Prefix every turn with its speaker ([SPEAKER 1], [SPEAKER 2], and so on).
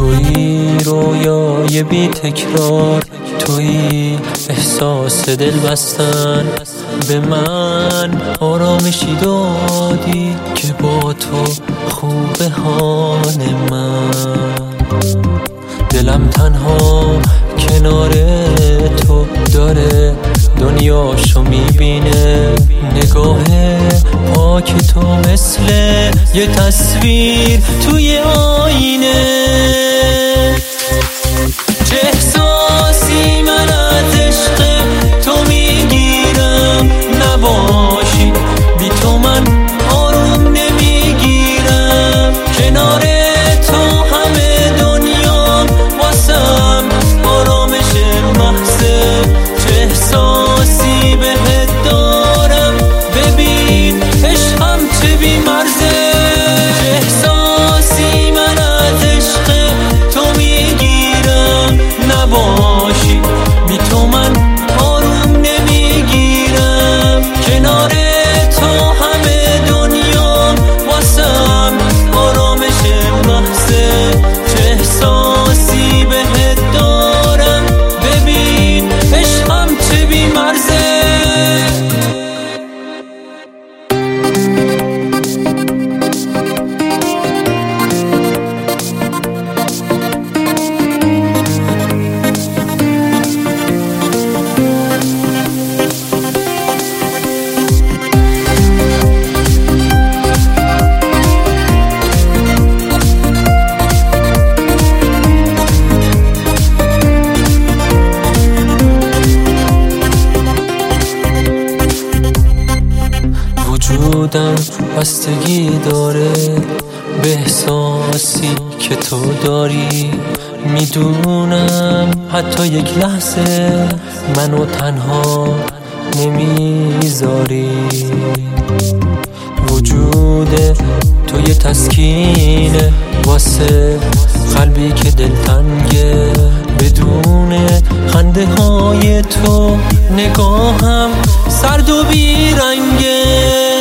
[SPEAKER 1] تویی رویای بی تکرار، تویی احساس دل بستن. به من آرامشی دادی که با تو خوب حال من. دلم تنها کنار تو داره دنیاشو میبینه. نگاه پاک تو مثل یه تصویر توی آینه. چه احساسی من از عشق تو میگیرم، نباشی بی تو من آروم نمیگیرم. کنار تو همه دنیا واسم آرامش محضه. چه احساسی بهت دارم، ببین عشقم چه بی مرزه. چه احساسی من از عشق تو میگیرم، نباشی بی تو من آروم نمیگیرم. کنار تو همه دنیا واسم آرامش محضه. چه احساسی بهت دارم، ببین عشقم چه بی مرزه. وجودم بستگی داره به احساسی که تو داری. میدونم حتی یک لحظه منو تنها نمیذاری. وجود تو یه تسکینه واسه قلبی که دلتنگه. بدون خنده های تو نگاهم سرد و بیرنگه.